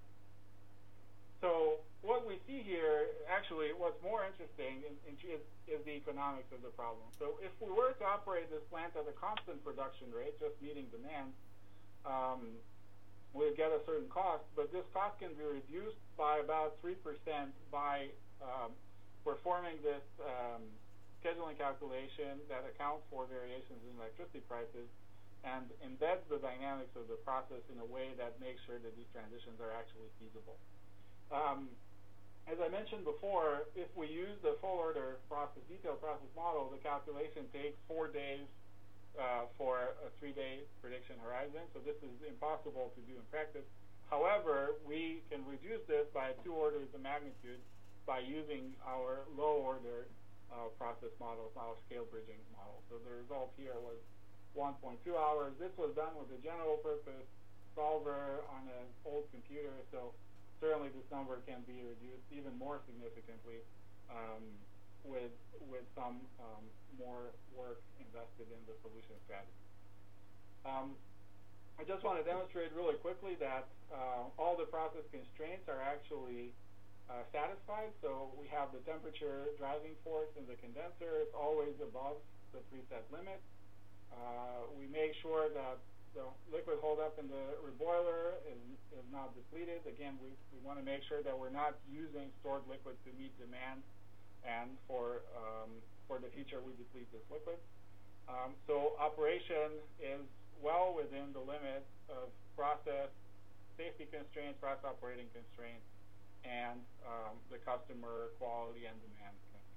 So what we see here, actually what's more interesting in, in, is, is the economics of the problem. So if we were to operate this plant at a constant production rate, just meeting demand, um, we'd get a certain cost, but this cost can be reduced by about three percent by um, performing this um, scheduling calculation that accounts for variations in electricity prices and embeds the dynamics of the process in a way that makes sure that these transitions are actually feasible. Um, as I mentioned before, if we use the full order process, detailed process model, the calculation takes four days uh, for a three-day prediction horizon, so this is impossible to do in practice. However, we can reduce this by two orders of magnitude by using our low order uh, process models, our scale bridging model. So the result here was one point two hours. This was done with a general purpose solver on an old computer, so certainly this number can be reduced even more significantly um, with with some um, more work invested in the solution strategy. Um, I just want to demonstrate really quickly that uh, all the process constraints are actually uh, satisfied. So we have the temperature driving force in the condenser. It's always above the preset limit. Uh, we make sure that the liquid holdup in the reboiler is, is not depleted. Again, we, we want to make sure that we're not using stored liquid to meet demand, and for um, for the future we deplete this liquid. Um, so operation is well within the limit of process safety constraints, process operating constraints, and um, the customer quality and demand constraints.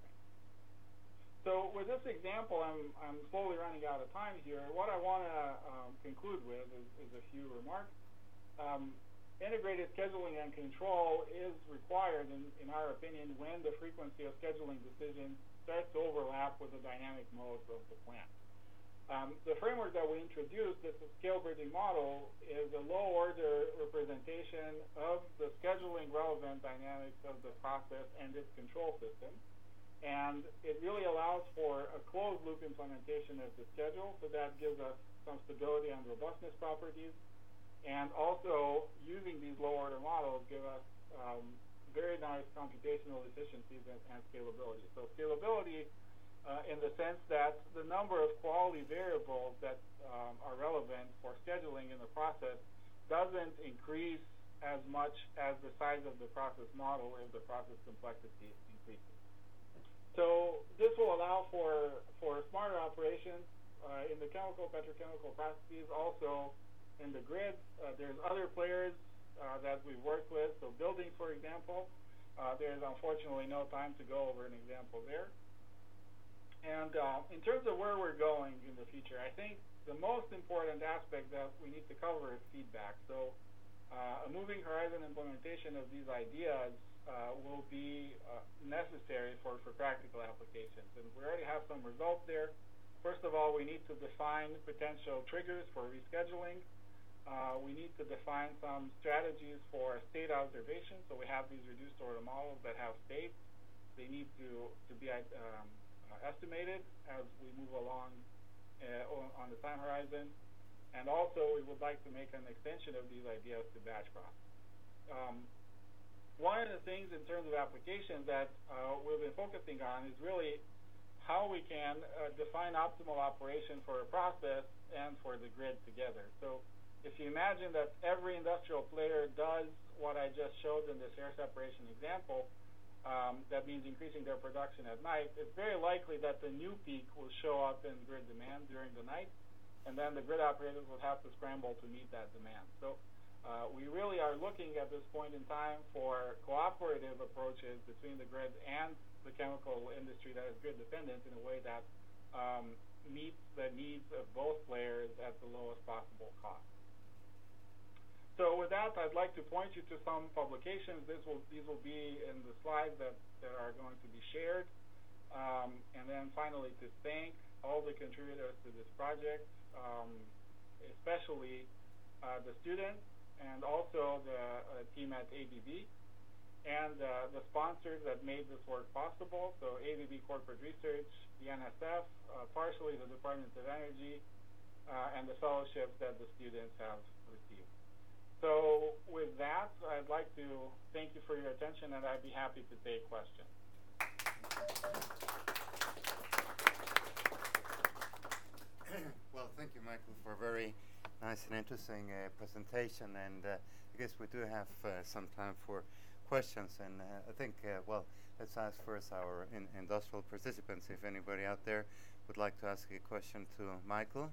So with this example, I'm, I'm slowly running out of time here. What I want to um, conclude with is, is a few remarks. Um, integrated scheduling and control is required, in, in our opinion, when the frequency of scheduling decisions starts to overlap with the dynamic modes of the plant. Um, the framework that we introduced, this scale bridging model, is a low-order representation of the scheduling relevant dynamics of the process and its control system. And it really allows for a closed-loop implementation of the schedule, so that gives us some stability and robustness properties. And also, using these low-order models give us um, very nice computational efficiencies and, and scalability. So scalability uh, in the sense that the number of quality variables that um, are relevant for scheduling in the process doesn't increase as much as the size of the process model if the process complexity increases. So this will allow for, for smarter operations uh, in the chemical, petrochemical processes, also in the grid. Uh, there's other players uh, that we've worked with. So building, for example, uh, there's unfortunately no time to go over an example there. And And uh, in terms of where we're going in the future, I think the most important aspect that we need to cover is feedback. So uh, a moving horizon implementation of these ideas uh, will be uh, necessary for, for practical applications. And we already have some results there. First of all, we need to define potential triggers for rescheduling. Uh, we need to define some strategies for state observation. So we have these reduced order models that have states. They need to, to be um, uh, estimated as we move along uh, on, on the time horizon. And also, we would like to make an extension of these ideas to batch process. Um, one of the things in terms of applications that uh, we've been focusing on is really how we can uh, define optimal operation for a process and for the grid together. So if you imagine that every industrial player does what I just showed in this air separation example, um, that means increasing their production at night, it's very likely that the new peak will show up in grid demand during the night, and then the grid operators will have to scramble to meet that demand. So uh, we really are looking at this point in time for cooperative approaches between the grid and the chemical industry that is grid dependent in a way that um, meets the needs of both players at the lowest possible cost. So with that, I'd like to point you to some publications. This will, these will be in the slides that, that are going to be shared. Um, and then finally, to thank all the contributors to this project, um, especially uh, the students and also the uh, team at A B B and uh, the sponsors that made this work possible. So A B B Corporate Research, the N S F, uh, partially the Department of Energy, uh, and the fellowships that the students have received. So with that, I'd like to thank you for your attention, and I'd be happy to take questions. Well, thank you, Michael, for a very nice and interesting uh, presentation. And uh, I guess we do have uh, some time for questions. And uh, I think, uh, well, let's ask first our in industrial participants if anybody out there would like to ask a question to Michael.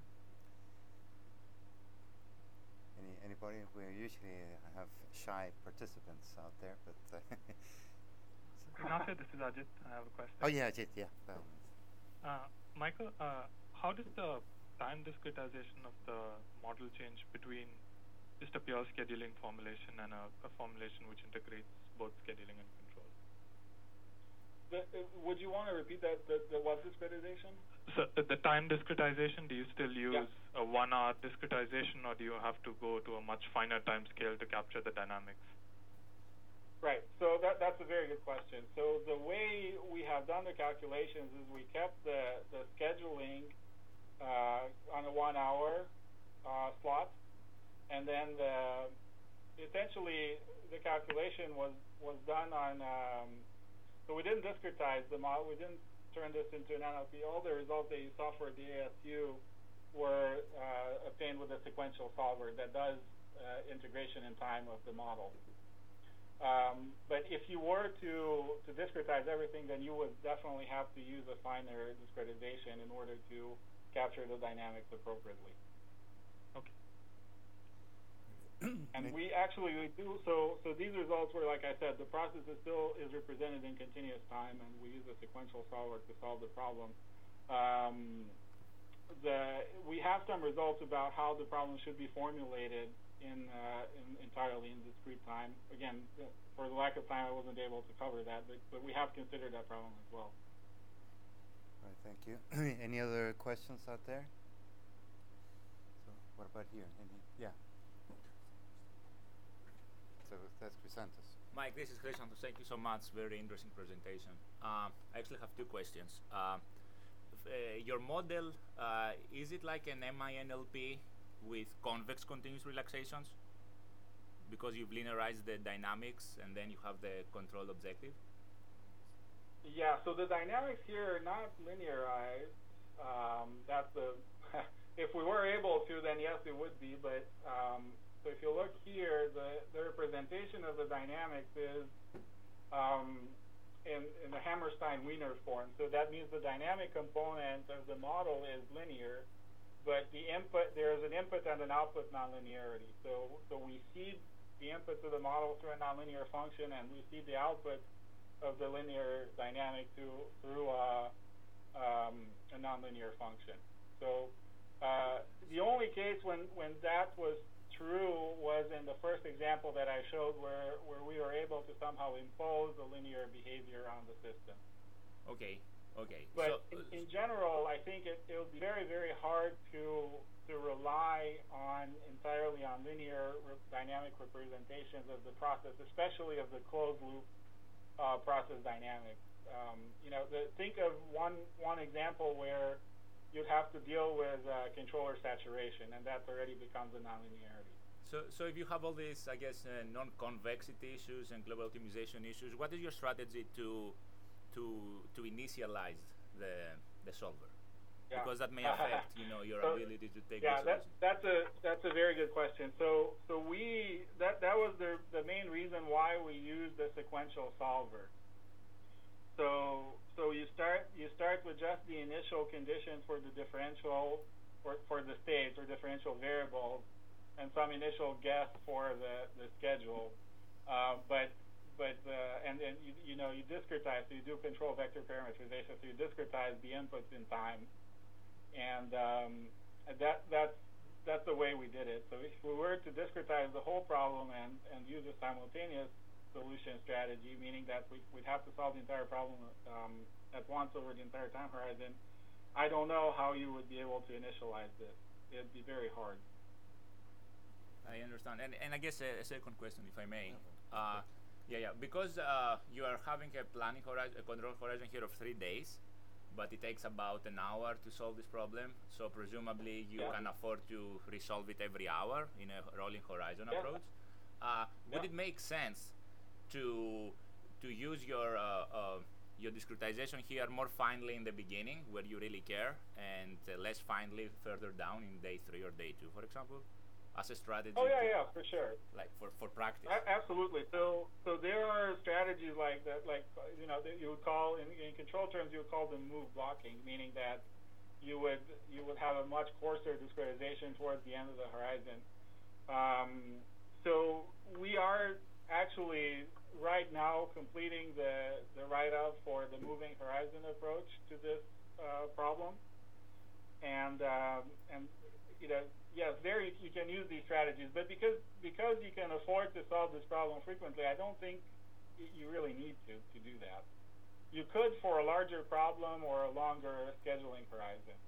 Any, anybody? We usually uh, have shy participants out there, but. Uh, Ignacio, this is Ajit. I have a question. Oh, yeah, Ajit, yeah. Uh, Michael, uh, how does the time discretization of the model change between just a pure scheduling formulation and a, a formulation which integrates both scheduling and control? The, uh, would you want to repeat that? The, the what discretization? So uh, the time discretization, do you still use yeah. a one-hour discretization, or do you have to go to a much finer time scale to capture the dynamics? Right. So that that's a very good question. So the way we have done the calculations is we kept the the scheduling uh, on a one-hour uh, slot, and then the essentially the calculation was was done on. Um, so we didn't discretize the model. We didn't turn this into an N L P. All the results that you saw for the A S U were uh, obtained with a sequential solver that does uh, integration in time of the model. Um, but if you were to, to discretize everything, then you would definitely have to use a finer discretization in order to capture the dynamics appropriately. Okay. And we actually we do so. So these results were, like I said, the process is still is represented in continuous time, and we use a sequential solver to solve the problem. Um, the we have some results about how the problem should be formulated in, uh, in entirely in discrete time. Again, for the lack of time, I wasn't able to cover that, but, but we have considered that problem as well. All right, thank you. Any other questions out there? So, what about here? Any, yeah. So that's Chrysanthus. Mike, this is Chrysanthus. Thank you so much. Very interesting presentation. Uh, I actually have two questions. Uh, f- uh, your model, uh, is it like an M I N L P with convex continuous relaxations? Because you've linearized the dynamics and then you have the control objective? Yeah, so the dynamics here are not linearized. Um, that's the if we were able to, then yes, it would be. But um, so if you look here, the, the representation of the dynamics is um, in, in the Hammerstein-Wiener form. So that means the dynamic component of the model is linear, but the input, there is an input and an output nonlinearity. So, so we seed the input to the model through a nonlinear function, and we seed the output of the linear dynamic to, through a, um, nonlinear function. So uh, the only case when, when that was true was in the first example that I showed where, where we were able to somehow impose a linear behavior on the system. Okay, okay. But so, in, in general, I think it, it would be very, very hard to to rely on entirely on linear re dynamic representations of the process, especially of the closed loop uh, process dynamics. Um, you know, the, think of one one example where you'd have to deal with uh, controller saturation, and that already becomes a nonlinearity. So, so if you have all these, I guess, uh, non-convexity issues and global optimization issues, what is your strategy to to to initialize the the solver? Yeah. Because that may affect, you know, your so, ability to take. Yeah, that, that's a that's a very good question. So, so we that that was the the main reason why we used the sequential solver. So, so you start you start with just the initial conditions for the differential for for the states or differential variables, and some initial guess for the the schedule, uh, but. But uh, and and you, you know you discretize, so you do control vector parameterization, so you discretize the inputs in time, and um, that that's that's the way we did it. So if we were to discretize the whole problem and and use a simultaneous solution strategy, meaning that we, we'd have to solve the entire problem um, at once over the entire time horizon, I don't know how you would be able to initialize this. It'd be very hard. I understand, and and I guess a, a second question, if I may. Uh, Yeah, yeah. Because uh, you are having a planning horizon, a control horizon here of three days, but it takes about an hour to solve this problem. So presumably you yeah. can afford to resolve it every hour in a rolling horizon yeah. approach. Uh, would yeah. it make sense to to use your uh, uh, your discretization here more finely in the beginning, where you really care, and uh, less finely further down in day three or day two, for example? As a strategy? Oh yeah, yeah, for sure. Like for for practice. A absolutely. So so there are strategies like that, like you know that you would call in, in control terms you would call them move blocking, meaning that you would you would have a much coarser discretization towards the end of the horizon. Um, so we are actually right now completing the the write-up for the moving horizon approach to this uh, problem, and um, and you know. Yes, there you, you can use these strategies, but because because you can afford to solve this problem frequently, I don't think y you really need to to do that. You could for a larger problem or a longer scheduling horizon.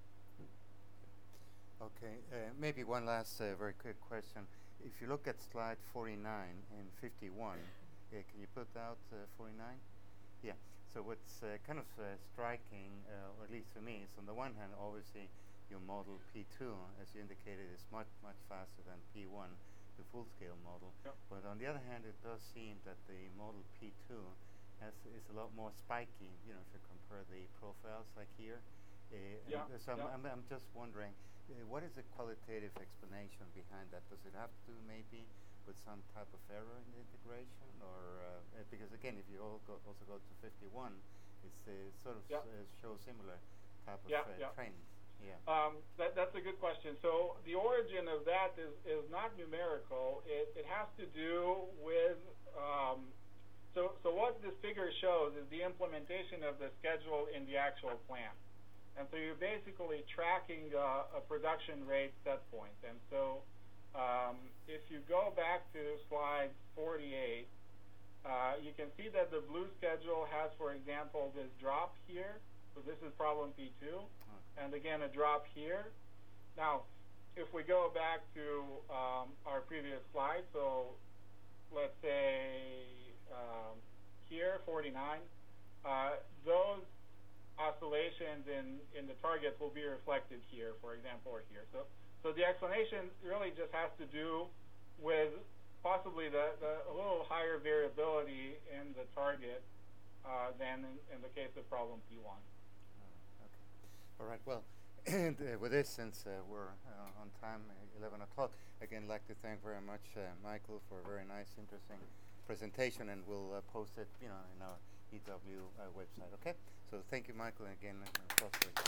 Okay, uh, maybe one last uh, very quick question. If you look at slide forty-nine and fifty-one, uh, can you put out uh, forty-nine? Yeah. So what's uh, kind of uh, striking, uh, or at least for me, is on the one hand, obviously. Your model P two, as you indicated, is much, much faster than P one, the full-scale model. Yep. But on the other hand, it does seem that the model P two has, is a lot more spiky, you know, if you compare the profiles like here. Uh, yeah. So I'm, yeah. I'm, I'm just wondering, uh, what is the qualitative explanation behind that? Does it have to do maybe with some type of error in the integration? Or uh, because, again, if you all go, also go to fifty-one, it's uh, sort of yeah. uh, shows similar type of yeah, uh, yeah. trends. Yeah. Um, that, that's a good question. So the origin of that is, is not numerical. It, it has to do with, um, so, so what this figure shows is the implementation of the schedule in the actual plant. And so you're basically tracking uh, a production rate set point. And so um, if you go back to slide forty-eight, uh, you can see that the blue schedule has, for example, this drop here. So this is problem P two. And again, a drop here. Now, if we go back to um, our previous slide, so let's say um, here, forty-nine, uh, those oscillations in, in the targets will be reflected here, for example, or here. So, so the explanation really just has to do with possibly the, the a little higher variability in the target uh, than in, in the case of problem P one. All right, well, and uh, with this, since uh, we're uh, on time, uh, eleven o'clock, again, I'd like to thank very much uh, Michael for a very nice, interesting presentation, and we'll uh, post it, you know, in our E W uh, website, okay? So thank you, Michael, and again, uh,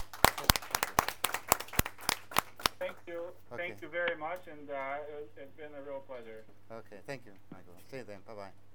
thank you. Okay. Thank you very much, and uh, it, it's been a real pleasure. Okay, thank you, Michael. See you then. Bye-bye.